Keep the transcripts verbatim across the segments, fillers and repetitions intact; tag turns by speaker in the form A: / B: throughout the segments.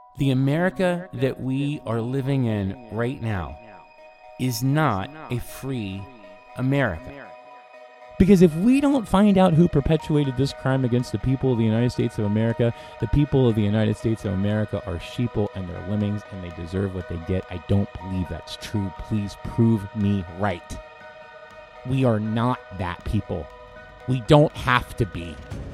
A: The America that we are living in right now is not a free America. Because if we don't find out who perpetuated this crime against the people of the United States of America, the people of the United States of America are sheeple and they're lemmings and they deserve what they get. I don't believe that's true. Please prove me right. We are not that people. We don't have to be.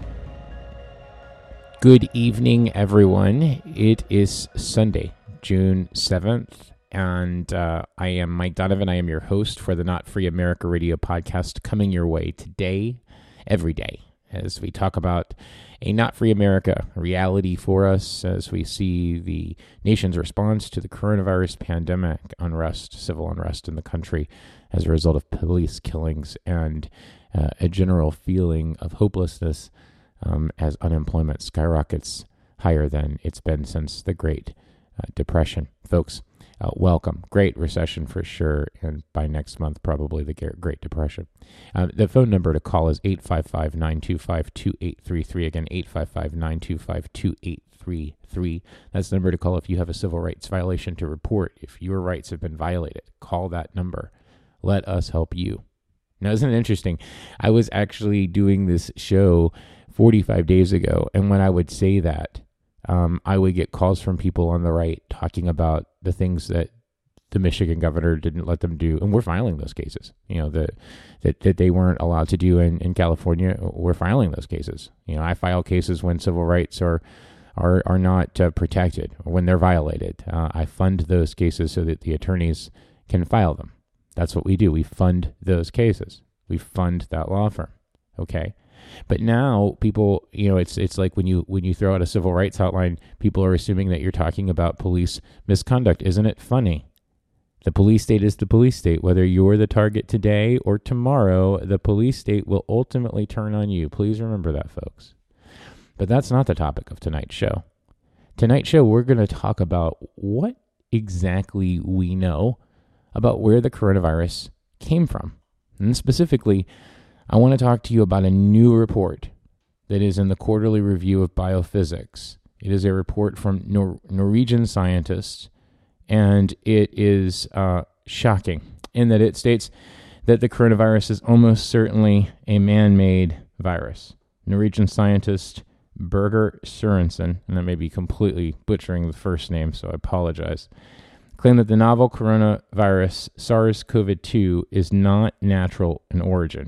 A: Good evening, everyone. It is Sunday, June seventh, and uh, I am Mike Donovan. I am your host for the Not Free America Radio podcast, coming your way today, every day, as we talk about a not free America reality for us, as we see the nation's response to the coronavirus pandemic, unrest, civil unrest in the country as a result of police killings, and uh, a general feeling of hopelessness Um, as unemployment skyrockets higher than it's been since the Great uh, Depression. Folks, uh, welcome. Great recession for sure, and by next month, probably the Great Depression. Uh, the phone number to call is eight five five, nine two five, two eight three three. Again, eight five five, nine two five, two eight three three. That's the number to call if you have a civil rights violation to report. If your rights have been violated, call that number. Let us help you. Now, isn't it interesting? I was actually doing this show forty-five days ago, and when I would say that, um, I would get calls from people on the right talking about the things that the Michigan governor didn't let them do, and we're filing those cases. You know, the, that that they weren't allowed to do in, in California, we're filing those cases. You know, I file cases when civil rights are are are not uh, protected, or when they're violated. Uh, I fund those cases so that the attorneys can file them. That's what we do. We fund those cases. We fund that law firm. Okay. But now people, you know, it's it's like when you when you throw out a civil rights hotline, people are assuming that you're talking about police misconduct. Isn't it funny? The police state is the police state. Whether you're the target today or tomorrow, the police state will ultimately turn on you. Please remember that, folks. But that's not the topic of tonight's show. Tonight's show, we're going to talk about what exactly we know about where the coronavirus came from. And specifically, I want to talk to you about a new report that is in the Quarterly Review of Biophysics. It is a report from Nor- Norwegian scientists, and it is uh, shocking in that it states that the coronavirus is almost certainly a man-made virus. Norwegian scientist Birger Sørensen, and I may be completely butchering the first name, so I apologize, claim that the novel coronavirus SARS-C o V two is not natural in origin.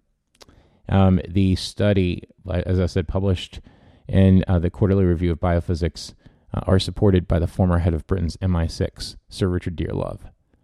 A: Um, the study, as I said, published in uh, the Quarterly Review of Biophysics, uh, are supported by the former head of Britain's M I six, Sir Richard Dearlove.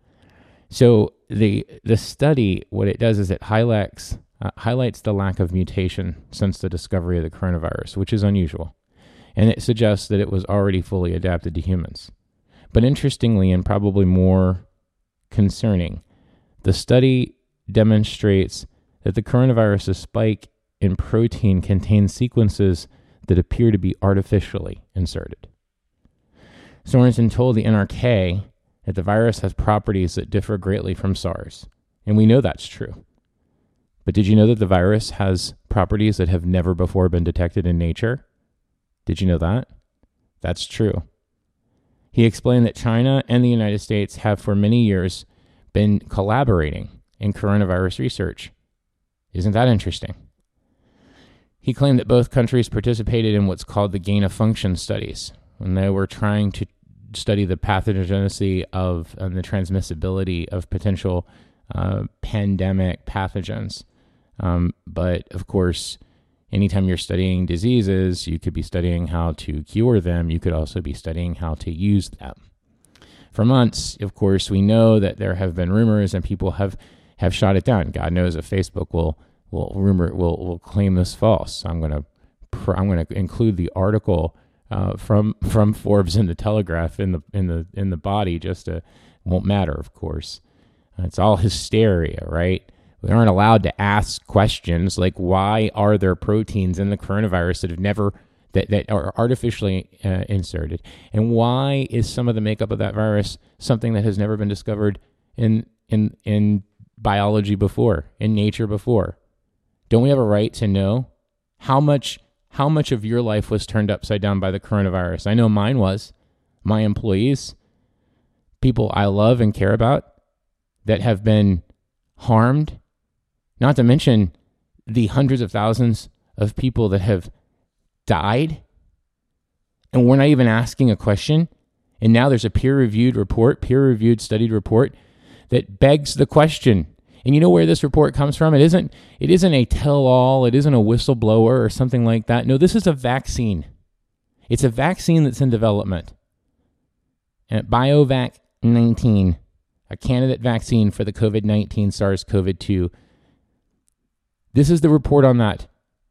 A: So the the study, what it does is it highlights uh, highlights the lack of mutation since the discovery of the coronavirus, which is unusual, and it suggests that it was already fully adapted to humans. But interestingly, and probably more concerning, the study demonstrates that the coronavirus's spike in protein contains sequences that appear to be artificially inserted. Sorensen told the N R K that the virus has properties that differ greatly from SARS, and we know that's true. But did you know that the virus has properties that have never before been detected in nature? Did you know that? That's true. He explained that China and the United States have for many years been collaborating in coronavirus research. Isn't that interesting? He claimed that both countries participated in what's called the gain-of-function studies, when they were trying to study the pathogenicity of and the transmissibility of potential uh, pandemic pathogens. Um, but, of course, anytime you're studying diseases, you could be studying how to cure them. You could also be studying how to use them. For months, of course, we know that there have been rumors and people have have shot it down. God knows if Facebook will will rumor will will claim this false. I'm going to I'm going to include the article uh, from from Forbes and the Telegraph in the in the in the body. Just to won't matter, of course. It's all hysteria, right? We aren't allowed to ask questions like, why are there proteins in the coronavirus that have never that that are artificially uh, inserted, and why is some of the makeup of that virus something that has never been discovered in in in biology before, in nature before? Don't we have a right to know how much how much of your life was turned upside down by the coronavirus? I know mine was. my employees, people I love and care about that have been harmed, not to mention the hundreds of thousands of people that have died. And we're not even asking a question. And now there's a peer-reviewed report, peer-reviewed studied report that begs the question. And you know where this report comes from? It isn't, it isn't a tell-all. It isn't a whistleblower or something like that. No, this is a vaccine. It's a vaccine that's in development. And BioVac nineteen, a candidate vaccine for the COVID nineteen SARS-C o V two. This is the report on that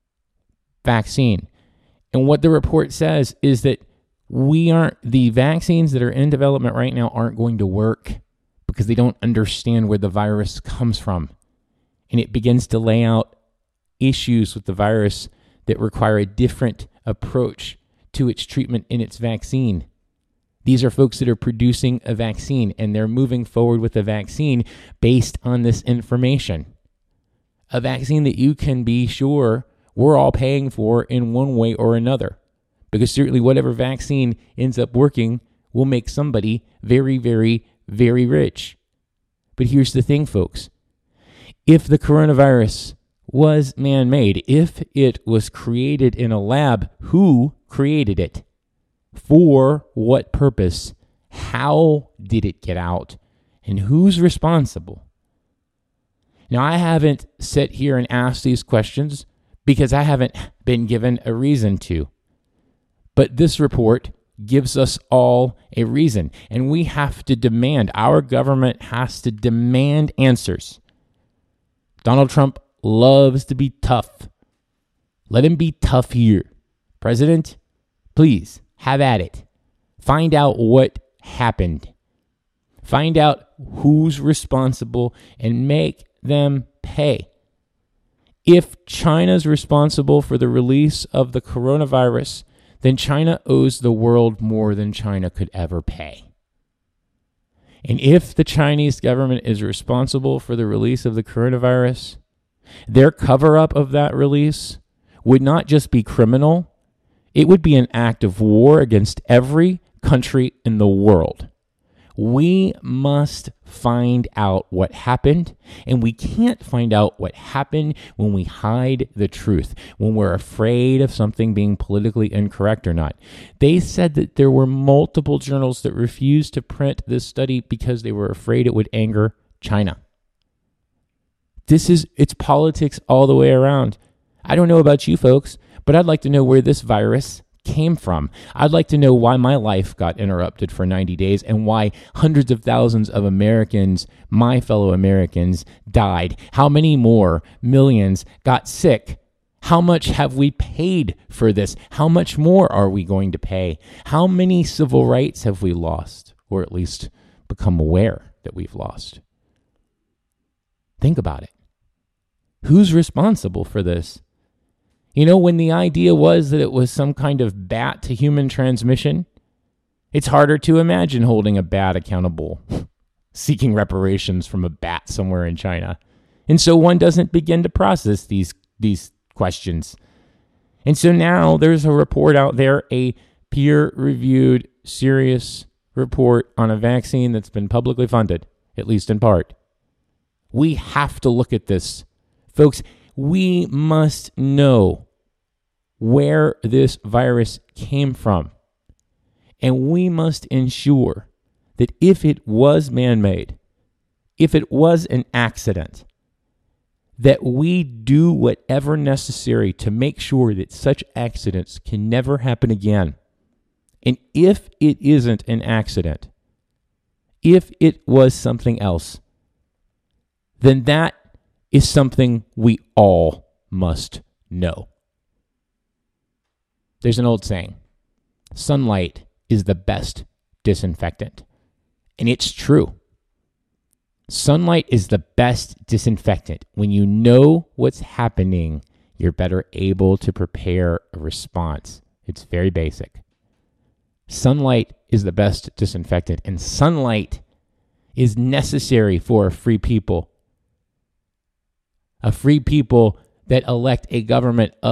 A: vaccine. And what the report says is that we aren't, the vaccines that are in development right now aren't going to work because they don't understand where the virus comes from. And it begins to lay out issues with the virus that require a different approach to its treatment in its vaccine. These are folks that are producing a vaccine, and they're moving forward with a vaccine based on this information. A vaccine that you can be sure we're all paying for in one way or another. Because certainly whatever vaccine ends up working will make somebody very, very, very rich. But here's the thing, folks. If the coronavirus was man-made, if it was created in a lab, who created it? For what purpose? How did it get out? And who's responsible? Now, I haven't sat here and asked these questions because I haven't been given a reason to. But this report gives us all a reason, and we have to demand, our government has to demand answers. Donald Trump loves to be tough. Let him be tough here. President, please, have at it. Find out what happened. Find out who's responsible and make them pay. If China's responsible for the release of the coronavirus, then China owes the world more than China could ever pay. And if the Chinese government is responsible for the release of the coronavirus, their cover-up of that release would not just be criminal, it would be an act of war against every country in the world. We must find out what happened, and we can't find out what happened when we hide the truth, when we're afraid of something being politically incorrect or not. They said that there were multiple journals that refused to print this study because they were afraid it would anger China. This is, it's politics all the way around. I don't know about you folks, but I'd like to know where this virus came from. I'd like to know why my life got interrupted for ninety days and why hundreds of thousands of Americans, my fellow Americans, died. How many more millions got sick? How much have we paid for this? How much more are we going to pay? How many civil rights have we lost, or at least become aware that we've lost? Think about it. Who's responsible for this? You know, when the idea was that it was some kind of bat to human transmission, it's harder to imagine holding a bat accountable, seeking reparations from a bat somewhere in China. And so one doesn't begin to process these, these questions. And so now there's a report out there, a peer-reviewed, serious report on a vaccine that's been publicly funded, at least in part. We have to look at this. Folks, we must know where this virus came from. And we must ensure that if it was man-made, if it was an accident, that we do whatever necessary to make sure that such accidents can never happen again. And if it isn't an accident, if it was something else, then that is something we all must know. There's an old saying, sunlight is the best disinfectant. And it's true. Sunlight is the best disinfectant. When you know what's happening, you're better able to prepare a response. It's very basic. Sunlight is the best disinfectant, and sunlight is necessary for a free people. A free people that elect a government of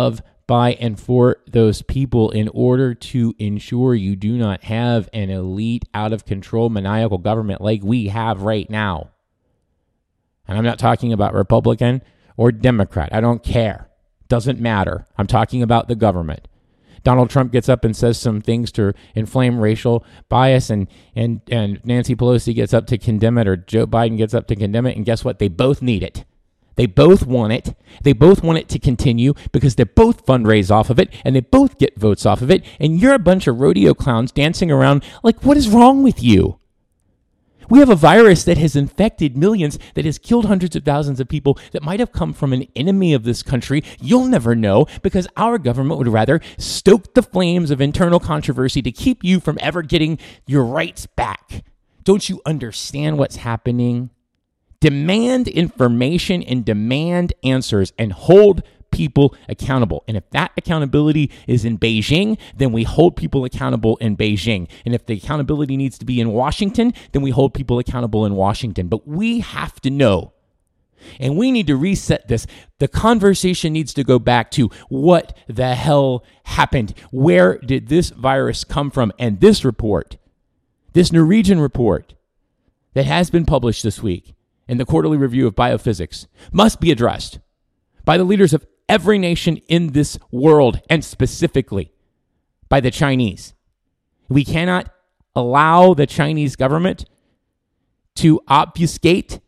A: by and for those people in order to ensure you do not have an elite, out-of-control, maniacal government like we have right now. And I'm not talking about Republican or Democrat. I don't care. Doesn't matter. I'm talking about the government. Donald Trump gets up and says some things to inflame racial bias, and, and, and Nancy Pelosi gets up to condemn it, or Joe Biden gets up to condemn it, and guess what? They both need it. They both want it. They both want it to continue because they both fundraise off of it, and they both get votes off of it, and you're a bunch of rodeo clowns dancing around like, what is wrong with you? We have a virus that has infected millions, that has killed hundreds of thousands of people, that might have come from an enemy of this country. You'll never know because our government would rather stoke the flames of internal controversy to keep you from ever getting your rights back. Don't you understand what's happening? Demand information and demand answers and hold people accountable. And if that accountability is in Beijing, then we hold people accountable in Beijing. And if the accountability needs to be in Washington, then we hold people accountable in Washington. But we have to know, and we need to reset this. The conversation needs to go back to what the hell happened? Where did this virus come from? And this report, this Norwegian report that has been published this week in the Quarterly Review of Biophysics, must be addressed by the leaders of every nation in this world, and specifically by the Chinese. We cannot allow the Chinese government to obfuscate.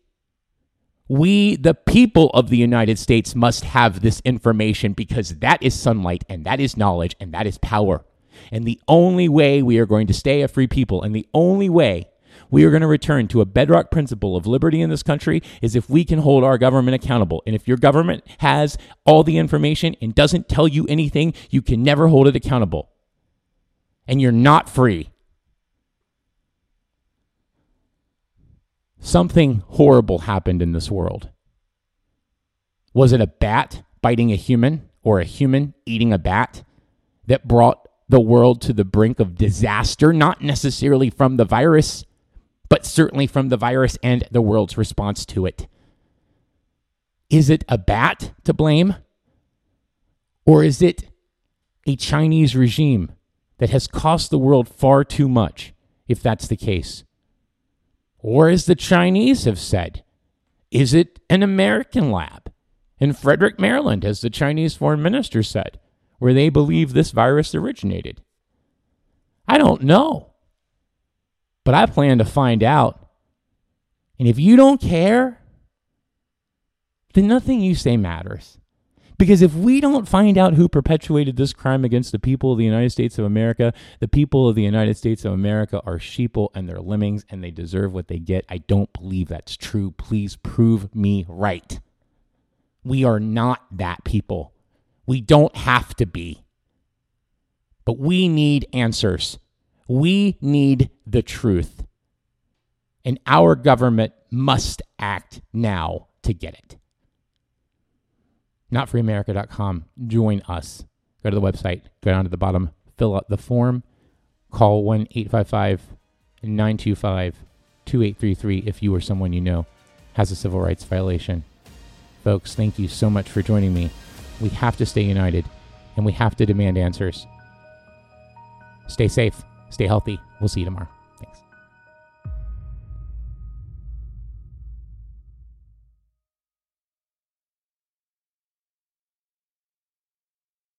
A: We, the people of the United States, must have this information because that is sunlight, and that is knowledge, and that is power. And the only way we are going to stay a free people, and the only way we are going to return to a bedrock principle of liberty in this country is if we can hold our government accountable. And if your government has all the information and doesn't tell you anything, you can never hold it accountable. And you're not free. Something horrible happened in this world. Was it a bat biting a human or a human eating a bat that brought the world to the brink of disaster? Not necessarily from the virus, but certainly from the virus and the world's response to it. Is it a bat to blame? Or is it a Chinese regime that has cost the world far too much, if that's the case? Or as the Chinese have said, is it an American lab in Frederick, Maryland, as the Chinese foreign minister said, where they believe this virus originated? I don't know. But I plan to find out. And if you don't care, then nothing you say matters. Because if we don't find out who perpetuated this crime against the people of the United States of America, the people of the United States of America are sheeple and they're lemmings and they deserve what they get. I don't believe that's true. Please prove me right. We are not that people. We don't have to be. But we need answers. We need the truth. And our government must act now to get it. not free america dot com. Join us. Go to the website. Go down to the bottom. Fill out the form. Call one eight five five nine two five two eight three three if you or someone you know has a civil rights violation. Folks, thank you so much for joining me. We have to stay united, and we have to demand answers. Stay safe. Stay healthy. We'll see you tomorrow.